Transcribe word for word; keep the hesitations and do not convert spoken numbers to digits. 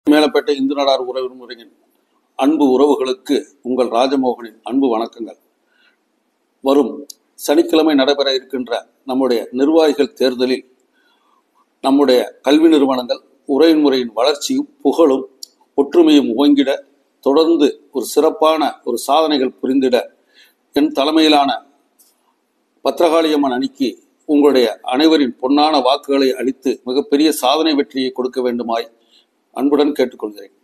மேலப்பேட்டை இந்து நாடார் உறவு முறையின் அன்பு உறவுகளுக்கு உங்கள் ராஜமோகனின் அன்பு வணக்கங்கள். வரும் சனிக்கிழமை நடைபெற இருக்கின்ற நம்முடைய நிர்வாகிகள் தேர்தலில் நம்முடைய கல்வி நிறுவனங்கள் உறவின் முறையின் வளர்ச்சியும் புகழும் ஒற்றுமையும் ஓங்கிட தொடர்ந்து ஒரு சிறப்பான ஒரு சாதனைகள் புரிந்திட என் தலைமையிலான பத்திரகாளியம்மன் அணிக்கு உங்களுடைய அனைவரின் பொன்னான வாக்குகளை அளித்து மிகப்பெரிய சாதனை வெற்றியை கொடுக்க வேண்டுமாய் அன்புடன் கேட்டுக்கொள்கிறேன்.